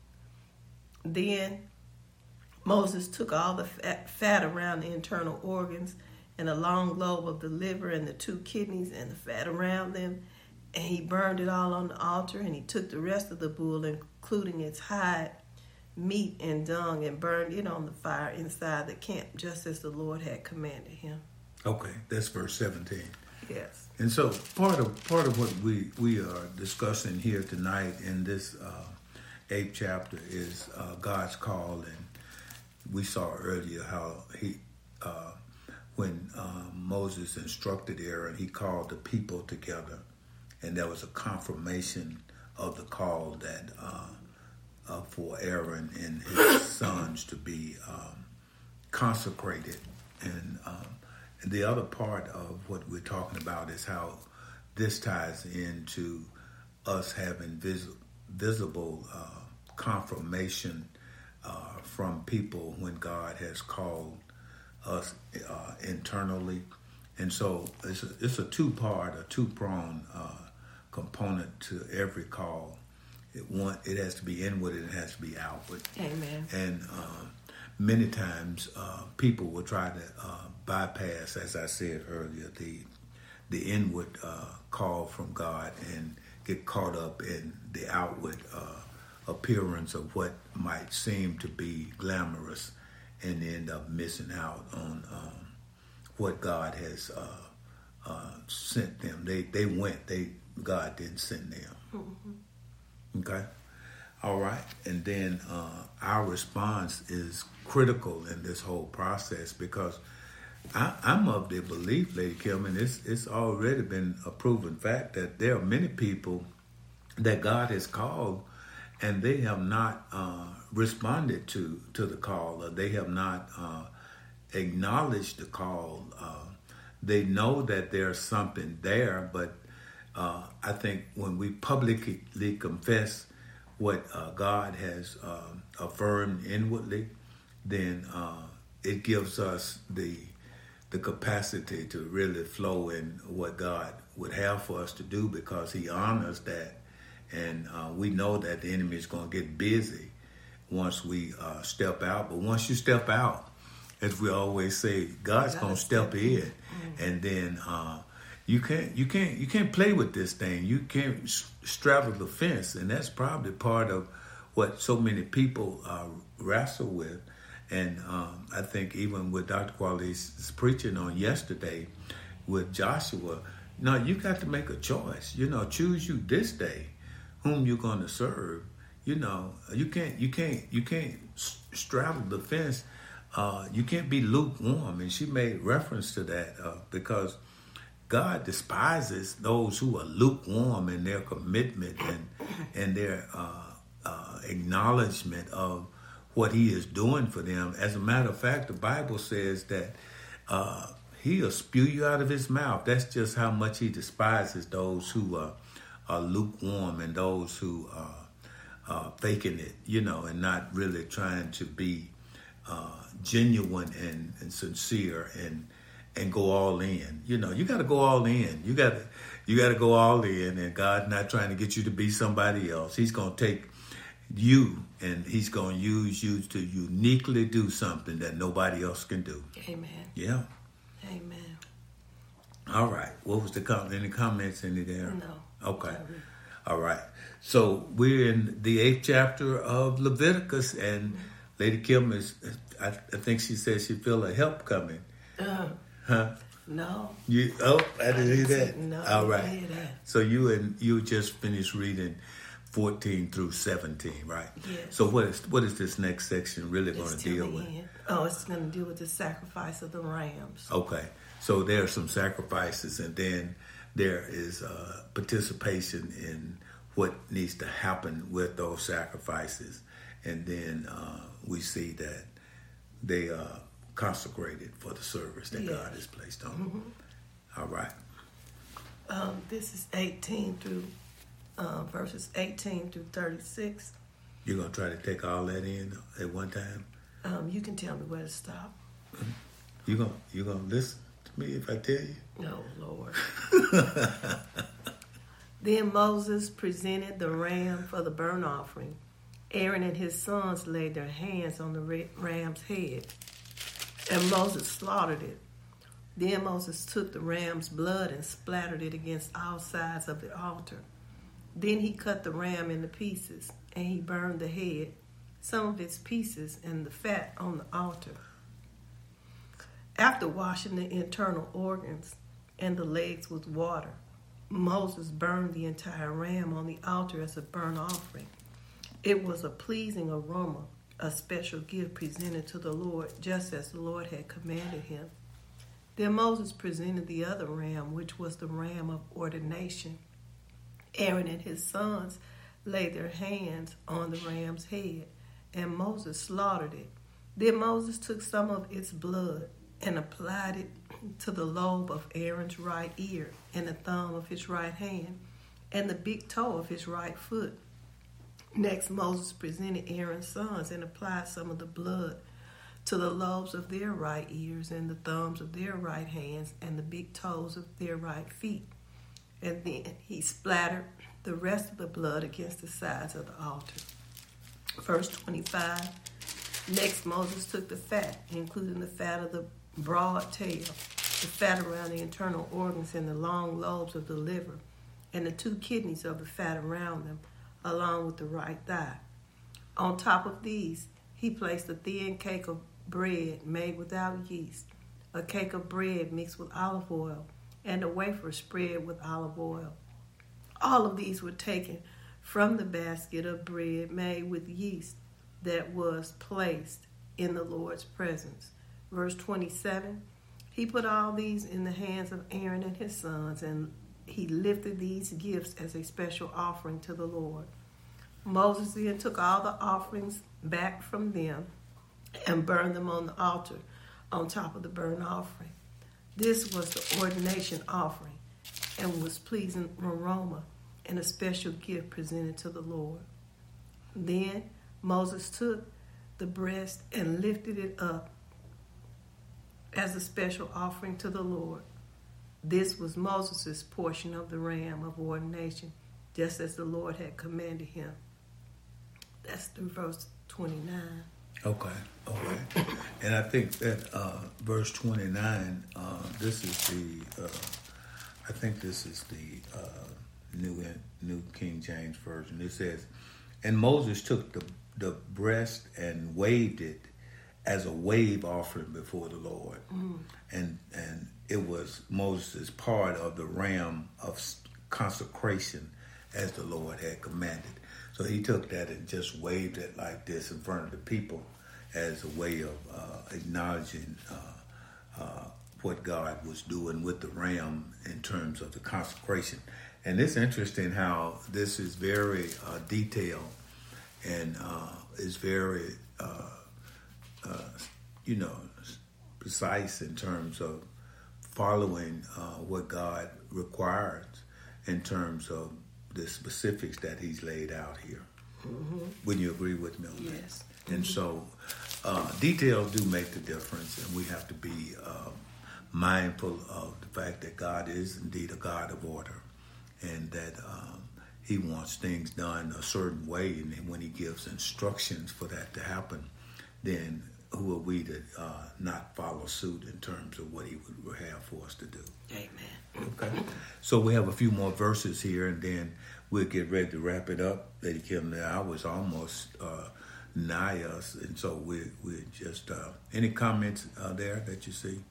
Then Moses took all the fat, fat around the internal organs and the long lobe of the liver and the two kidneys and the fat around them, and he burned it all on the altar, and he took the rest of the bull, including its hide, meat, and dung, and burned it on the fire inside the camp, just as the Lord had commanded him. Okay, that's verse seventeen. Yes. And so part of part of what we, we are discussing here tonight in this uh, eighth chapter is uh, God's call, and we saw earlier how he, uh, when uh, Moses instructed Aaron, he called the people together, and there was a confirmation of the call that uh, uh, for Aaron and his sons to be um, consecrated. And, um, and the other part of what we're talking about is how this ties into us having vis- visible uh, confirmation uh, from people when God has called us uh, internally. And so it's a, it's a two-part, a two-pronged uh, component to every call. It one, it has to be inward and it has to be outward. Amen. And uh, many times uh, people will try to uh, bypass, as I said earlier, the the inward uh, call from God and get caught up in the outward uh, appearance of what might seem to be glamorous and end up missing out on um, what God has uh, uh, sent them. They they went. They God didn't send them. Mm-hmm. Okay? All right. And then uh, our response is critical in this whole process because I, I'm of the belief, Lady Kim, and it's, it's already been a proven fact that there are many people that God has called and they have not uh, responded to, to the call, or they have not uh, acknowledged the call. Uh, they know that there's something there, but uh, I think when we publicly confess what uh, God has uh, affirmed inwardly, then uh, it gives us the the capacity to really flow in what God would have for us to do because he honors that. And uh, we know that the enemy is going to get busy once we uh, step out. But once you step out, as we always say, God's going to step in. Mm-hmm. And then uh, you can't you can't you can't play with this thing. You can't straddle the fence, and that's probably part of what so many people uh, wrestle with. And um, I think even with Doctor Quality's preaching on yesterday with Joshua, no, you got to make a choice. You know, choose you this day whom you're going to serve. You know, you can't you can't you can't straddle the fence. Uh, you can't be lukewarm, and she made reference to that uh, because God despises those who are lukewarm in their commitment and and their uh, uh, acknowledgement of what he is doing for them. As a matter of fact, the Bible says that uh, he'll spew you out of his mouth. That's just how much he despises those who are, are lukewarm and those who are uh, faking it, you know, and not really trying to be uh, genuine and, and sincere and and go all in. You know, you got to go all in. You got to you got to go all in, and God's not trying to get you to be somebody else. He's going to take you, and he's going to use you to uniquely do something that nobody else can do. Amen. Yeah. Amen. All right. What was the com- any comments in there? No. Okay. Sorry. All right. So we're in the eighth chapter of Leviticus, and mm-hmm. Lady Kim is. I, I think she said she feel a help coming. Uh, huh? No. You? Oh, I didn't hear that. No. All right. I didn't hear that. So you and you just finished reading fourteen through seventeen, right? Yes. So what is what is this next section really going to It's deal till the with? end. Oh, it's going to deal with the sacrifice of the rams. Okay. So there are some sacrifices, and then there is uh, participation in what needs to happen with those sacrifices, and then uh, we see that they are consecrated for the service that yes. God has placed on them. Mm-hmm. All right. Um, this is eighteen through. Uh, verses eighteen through thirty-six. You're going to try to take all that in at one time? Um, you can tell me where to stop. You're going you gonna to listen to me if I tell you? No, Lord. Then Moses presented the ram for the burnt offering. Aaron and his sons laid their hands on the ram's head, and Moses slaughtered it. Then Moses took the ram's blood and splattered it against all sides of the altar. Then he cut the ram into pieces, and he burned the head, some of its pieces, and the fat on the altar. After washing the internal organs and the legs with water, Moses burned the entire ram on the altar as a burnt offering. It was a pleasing aroma, a special gift presented to the Lord, just as the Lord had commanded him. Then Moses presented the other ram, which was the ram of ordination. Aaron and his sons laid their hands on the ram's head, and Moses slaughtered it. Then Moses took some of its blood and applied it to the lobe of Aaron's right ear and the thumb of his right hand and the big toe of his right foot. Next, Moses presented Aaron's sons and applied some of the blood to the lobes of their right ears and the thumbs of their right hands and the big toes of their right feet. And then he splattered the rest of the blood against the sides of the altar. Verse twenty-five, next Moses took the fat, including the fat of the broad tail, the fat around the internal organs and the long lobes of the liver, and the two kidneys of the fat around them, along with the right thigh. On top of these, he placed a thin cake of bread made without yeast, a cake of bread mixed with olive oil, and a wafer spread with olive oil. All of these were taken from the basket of bread made with yeast that was placed in the Lord's presence. Verse twenty-seven, he put all these in the hands of Aaron and his sons, and he lifted these gifts as a special offering to the Lord. Moses then took all the offerings back from them and burned them on the altar on top of the burnt offering. This was the ordination offering and was pleasing aroma and a special gift presented to the Lord. Then Moses took the breast and lifted it up as a special offering to the Lord. This was Moses' portion of the ram of ordination, just as the Lord had commanded him. That's through verse twenty-nine. Okay, okay. And I think that uh, verse twenty-nine, uh, this is the, uh, I think this is the uh, New New King James Version. It says, and Moses took the, the breast and waved it as a wave offering before the Lord. Mm. And and it was Moses' part of the ram of consecration as the Lord had commanded. So he took that and just waved it like this in front of the people as a way of uh, acknowledging uh, uh, what God was doing with the ram in terms of the consecration. And it's interesting how this is very uh, detailed and uh, is very, uh, uh, you know, precise in terms of following uh, what God requires in terms of the specifics that he's laid out here. Mm-hmm. Wouldn't you agree with me on that? Yes. And mm-hmm. so uh, details do make the difference, and we have to be uh, mindful of the fact that God is indeed a God of order, and that um, he wants things done a certain way, and then when he gives instructions for that to happen, then who are we to uh, not follow suit in terms of what he would have for us to do? Amen. Okay. So we have a few more verses here, and then we'll get ready to wrap it up. Lady Kim, the hour's almost uh, nigh us, and so we we just uh, any comments uh, there that you see?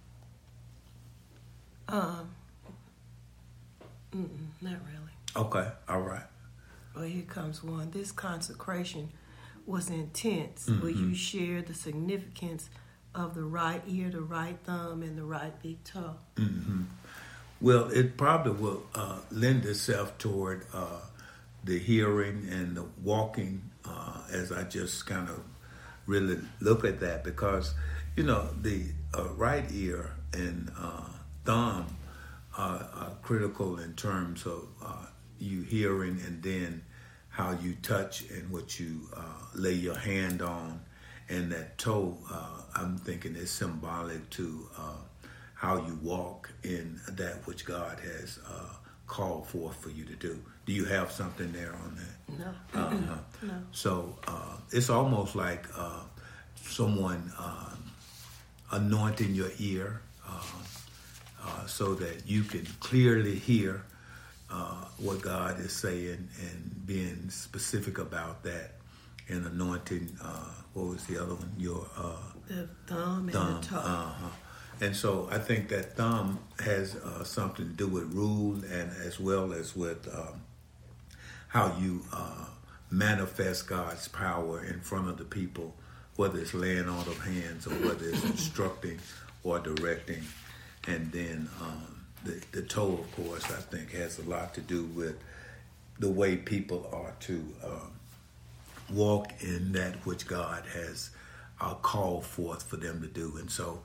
Um, mm-mm, not really. Okay. All right. Well, here comes one. This consecration was intense. Mm-hmm. Will you share the significance of the right ear, the right thumb, and the right big toe? Mm-hmm. Well, it probably will uh, lend itself toward uh, the hearing and the walking, uh, as I just kind of really look at that, because, you know, the uh, right ear and uh, thumb are, are critical in terms of uh, you hearing, and then how you touch and what you uh, lay your hand on. And that toe, uh, I'm thinking, is symbolic to uh, how you walk in that which God has uh, called forth for you to do. Do you have something there on that? No. Uh-huh. No. So uh, it's almost like uh, someone uh, anointing your ear uh, uh, so that you can clearly hear uh, what God is saying, and being specific about that, and anointing, uh, what was the other one? Your uh, the thumb, thumb. and the toe. Uh-huh. And so I think that thumb has uh, something to do with rule, and as well as with um, how you uh, manifest God's power in front of the people, whether it's laying on of hands or whether it's instructing or directing. And then um, the, the toe, of course, I think has a lot to do with the way people are to uh, walk in that which God has uh, called forth for them to do. And so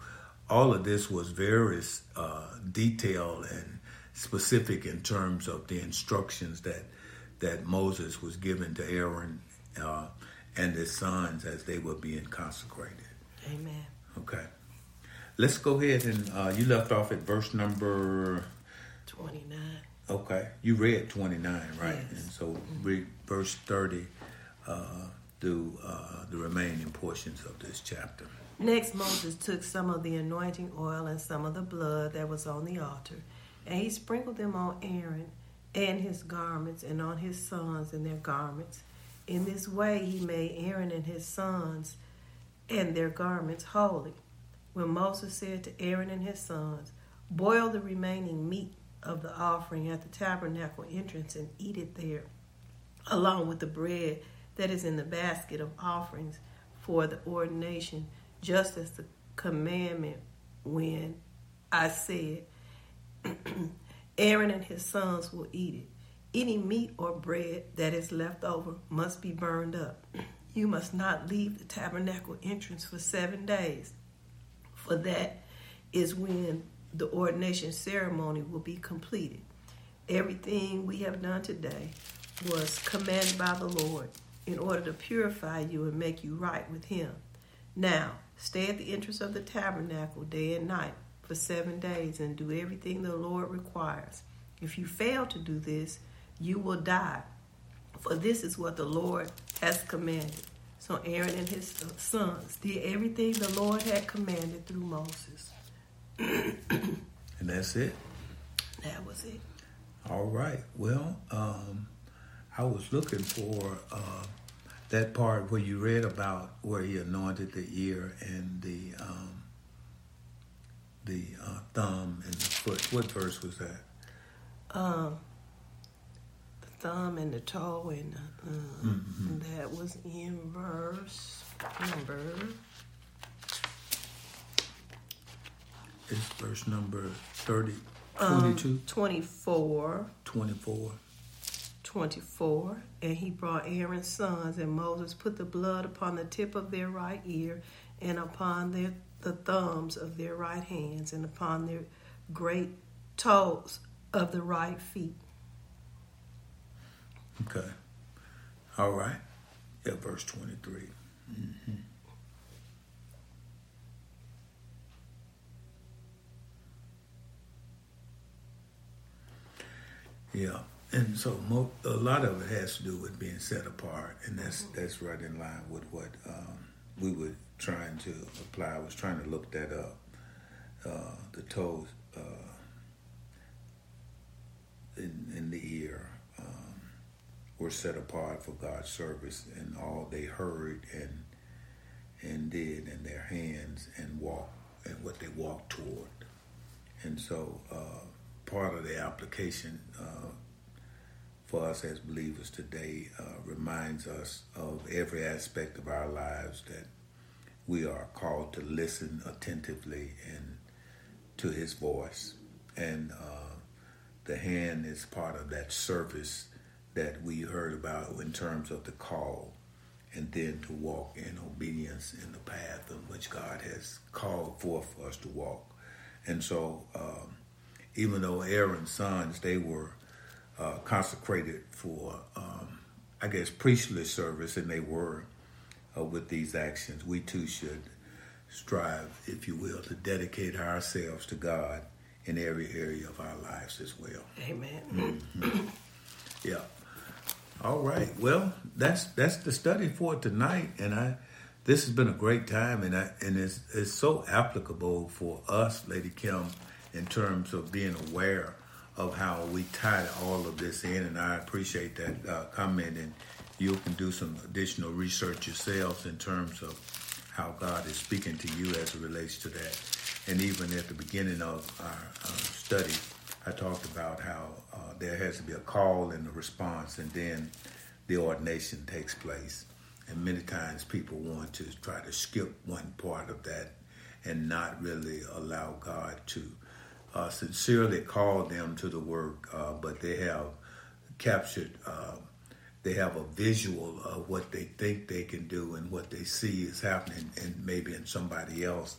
all of this was very uh, detailed and specific in terms of the instructions that that Moses was given to Aaron uh, and his sons as they were being consecrated. Amen. Okay. Let's go ahead and uh, you left off at verse number twenty-nine. Okay. You read twenty-nine, right? Yes. And so read verse thirty uh, through uh, the remaining portions of this chapter. Next, Moses took some of the anointing oil and some of the blood that was on the altar, and he sprinkled them on Aaron and his garments and on his sons and their garments. In this way he made Aaron and his sons and their garments holy. When Moses said to Aaron and his sons, "Boil the remaining meat of the offering at the tabernacle entrance and eat it there, along with the bread that is in the basket of offerings for the ordination, just as the commandment when I said, Aaron and his sons will eat it. Any meat or bread that is left over must be burned up. You must not leave the tabernacle entrance for seven days, for that is when the ordination ceremony will be completed. Everything we have done today was commanded by the Lord in order to purify you and make you right with him. Now, stay at the entrance of the tabernacle day and night for seven days and do everything the Lord requires. If you fail to do this, you will die, for this is what the Lord has commanded." So Aaron and his sons did everything the Lord had commanded through Moses. And that's it? That was it. All right. Well, um, I was looking for uh, that part where you read about where he anointed the ear and the um, the uh, thumb and the foot. What verse was that? Um, the thumb and the toe, and uh, mm-hmm. that was in verse number. It's verse number thirty, twenty-two? Um, twenty-four. twenty-four. twenty-four. And he brought Aaron's sons, and Moses put the blood upon the tip of their right ear, and upon their, the thumbs of their right hands, and upon their great toes of the right feet. Okay. All right. Yeah, verse twenty-three. Mm-hmm. Yeah, and so mo- a lot of it has to do with being set apart, and that's mm-hmm. that's right in line with what um, we were trying to apply. I was trying to look that up. Uh, the toes uh, in, in the ear um, were set apart for God's service, and all they heard and and did in their hands and walked and what they walked toward, and so. Uh, Part of the application uh, for us as believers today uh, reminds us of every aspect of our lives that we are called to listen attentively and to his voice. And uh, the hand is part of that service that we heard about in terms of the call, and then to walk in obedience in the path of which God has called forth for us to walk. And so, um, even though Aaron's sons, they were uh, consecrated for, um, I guess, priestly service, and they were uh, with these actions, we too should strive, if you will, to dedicate ourselves to God in every area of our lives as well. Amen. Mm-hmm. Yeah. All right. Well, that's that's the study for tonight, and I. This has been a great time, and I, and it's it's so applicable for us, Lady Kim, in terms of being aware of how we tie all of this in. And I appreciate that uh, comment, and you can do some additional research yourselves in terms of how God is speaking to you as it relates to that. And even at the beginning of our uh, study, I talked about how uh, there has to be a call and a response, and then the ordination takes place. And many times people want to try to skip one part of that and not really allow God to Uh, sincerely called them to the work, uh, but they have captured, uh, they have a visual of what they think they can do and what they see is happening and maybe in somebody else.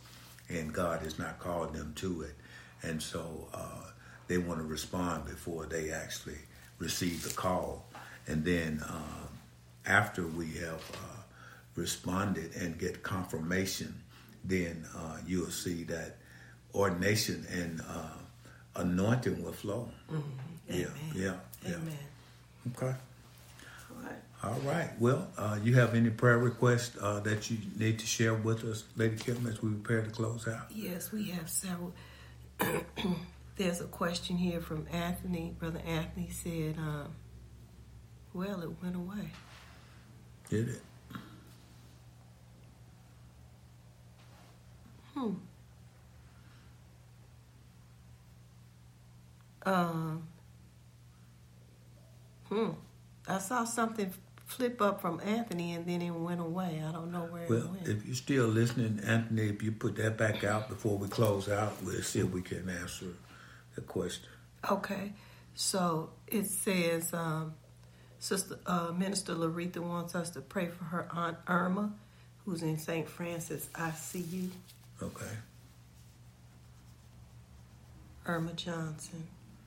and God has not called them to it. And so uh, they want to respond before they actually receive the call. And then uh, after we have uh, responded and get confirmation, then uh, you'll see that ordination and uh, anointing will flow. Mm-hmm. Yeah, yeah, yeah. Amen. Okay. All right. All right. Well, uh, you have any prayer requests uh, that you need to share with us, Lady Kim, as we prepare to close out? Yes, we have several. There's a question here from Anthony. Brother Anthony said, um, well, it went away. Did it? Hmm. Um. Hmm. I saw something flip up from Anthony and then it went away. I don't know where Well, it went. if you're still listening, Anthony, if you put that back out before we close out, we'll see if we can answer the question. Okay. So it says, um, Sister uh, Minister Laretha wants us to pray for her Aunt Irma, who's in Saint Francis I C U. Okay. Irma Johnson.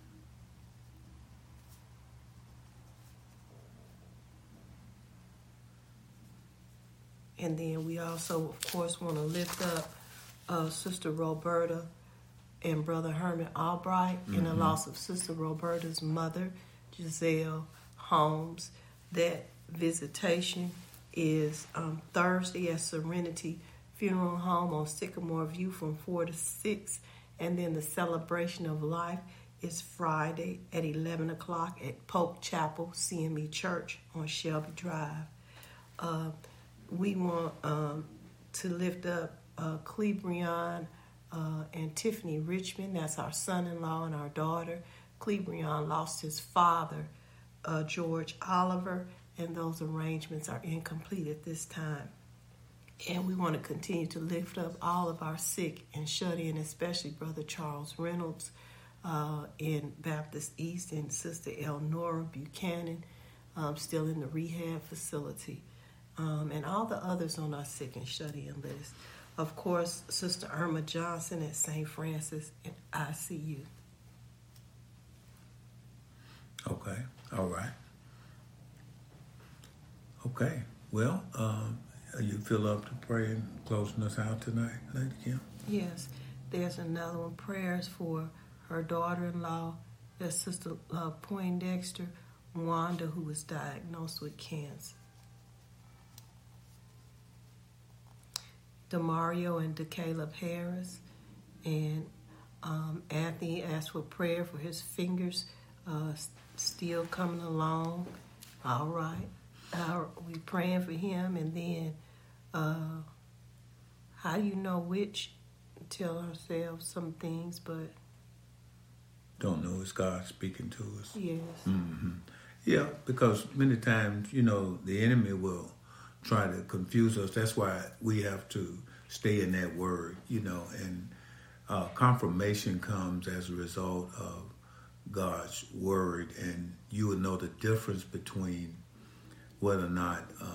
And then we also, of course, want to lift up uh, Sister Roberta and Brother Herman Albright mm-hmm. in the loss of Sister Roberta's mother, Giselle Holmes. That visitation is um, Thursday at Serenity Funeral Home on Sycamore View from four to six. And then the celebration of life is Friday at eleven o'clock at Pope Chapel, C M E Church on Shelby Drive. Uh, we want um, to lift up uh, Clebrion uh, and Tiffany Richmond. That's our son-in-law and our daughter. Clebrion lost his father, uh, George Oliver, and those arrangements are incomplete at this time. And we want to continue to lift up all of our sick and shut in, especially Brother Charles Reynolds uh, in Baptist East and Sister Elnora Buchanan, um, still in the rehab facility, um, and all the others on our sick and shut in list. Of course, Sister Irma Johnson at Saint Francis in I C U. Okay. All right. Okay. Well, um, you feel up to praying, closing us out tonight, Lady Kim? Yes. There's another one. Prayers for her daughter-in-law, that's Sister uh, Poindexter Wanda, who was diagnosed with cancer. DeMario and DeCaleb Harris. And um, Anthony asked for prayer for his fingers uh, still coming along. All right. Uh, we praying for him. And then uh, how do you know which? Tell ourselves some things, but don't know. It's God speaking to us. Yes. Mm-hmm. Yeah, because many times, you know, the enemy will try to confuse us. That's why we have to stay in that word, you know, and uh, confirmation comes as a result of God's word, and you will know the difference between whether or not uh,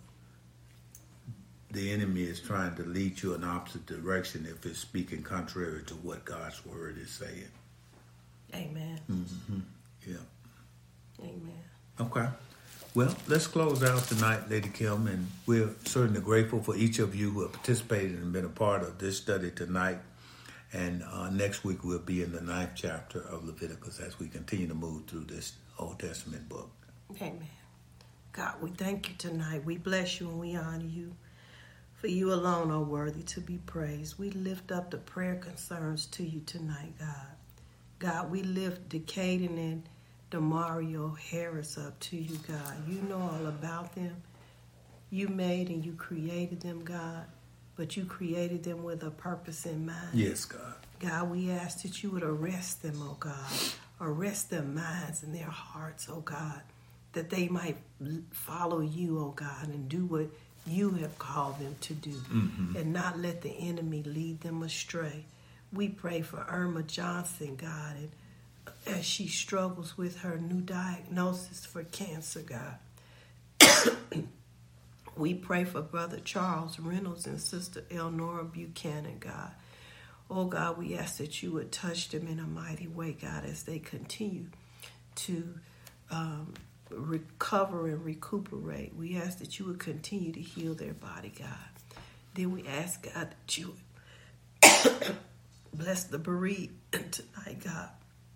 the enemy is trying to lead you in opposite direction if it's speaking contrary to what God's word is saying. Amen. Mm-hmm. Yeah. Amen. Okay. Well, let's close out tonight, Lady Kim, and we're certainly grateful for each of you who have participated and been a part of this study tonight. And uh, next week we'll be in the ninth chapter of Leviticus as we continue to move through this Old Testament book. Amen. God, we thank you tonight. We bless you and we honor you. For you alone are worthy to be praised. We lift up the prayer concerns to you tonight, God. God, we lift Decaden and DeMario Harris up to you, God. You know all about them. You made and you created them, God, but you created them with a purpose in mind. Yes, God. God, we ask that you would arrest them, oh God. Arrest their minds and their hearts, oh God, that they might follow you, oh God, and do what you have called them to do, mm-hmm. and not let the enemy lead them astray. We pray for Irma Johnson, God, and as she struggles with her new diagnosis for cancer, God. We pray for Brother Charles Reynolds and Sister Elnora Buchanan, God. Oh, God, we ask that you would touch them in a mighty way, God, as they continue to um, recover and recuperate. We ask that you would continue to heal their body, God. Then we ask, God, that you would bless the bereaved tonight, God.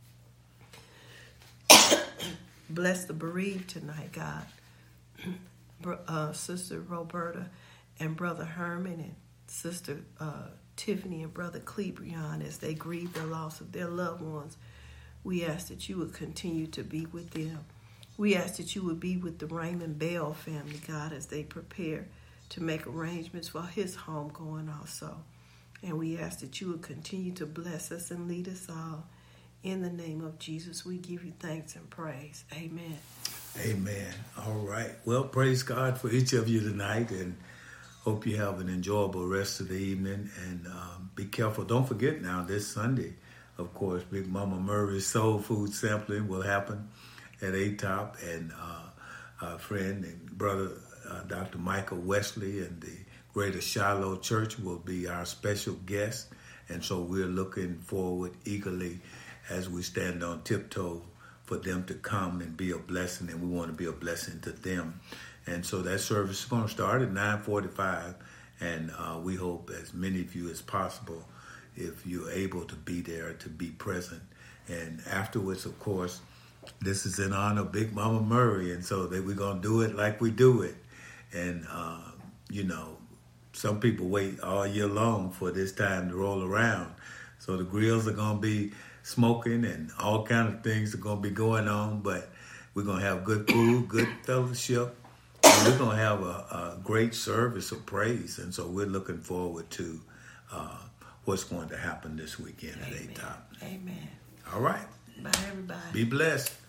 Bless the bereaved tonight, God. Uh, Sister Roberta and Brother Herman and Sister uh, Tiffany and Brother Clebrion, as they grieve the loss of their loved ones, we ask that you would continue to be with them. We ask that you would be with the Raymond Bell family, God, as they prepare to make arrangements for his homegoing also. And we ask that you would continue to bless us and lead us all. In the name of Jesus, we give you thanks and praise. Amen. Amen. All right. Well, praise God for each of you tonight, and hope you have an enjoyable rest of the evening. And um, be careful. Don't forget now, this Sunday, of course, Big Mama Murray's Soul Food Sampling will happen at A T O P, and uh, our friend and brother uh, Doctor Michael Wesley and the Greater Shiloh Church will be our special guest. And so we're looking forward eagerly as we stand on tiptoe for them to come and be a blessing, and we want to be a blessing to them. And so that service is going to start at nine forty-five, and uh, we hope as many of you as possible, if you're able to be there, to be present. And afterwards, of course, this is in honor of Big Mama Murray, and so that we're going to do it like we do it. And, uh, you know, some people wait all year long for this time to roll around. So the grills are going to be smoking and all kind of things are going to be going on, but we're going to have good food, good fellowship, and we're going to have a, a great service of praise. And so we're looking forward to uh, what's going to happen this weekend at A T O P. Amen. All right. Bye, everybody. Be blessed.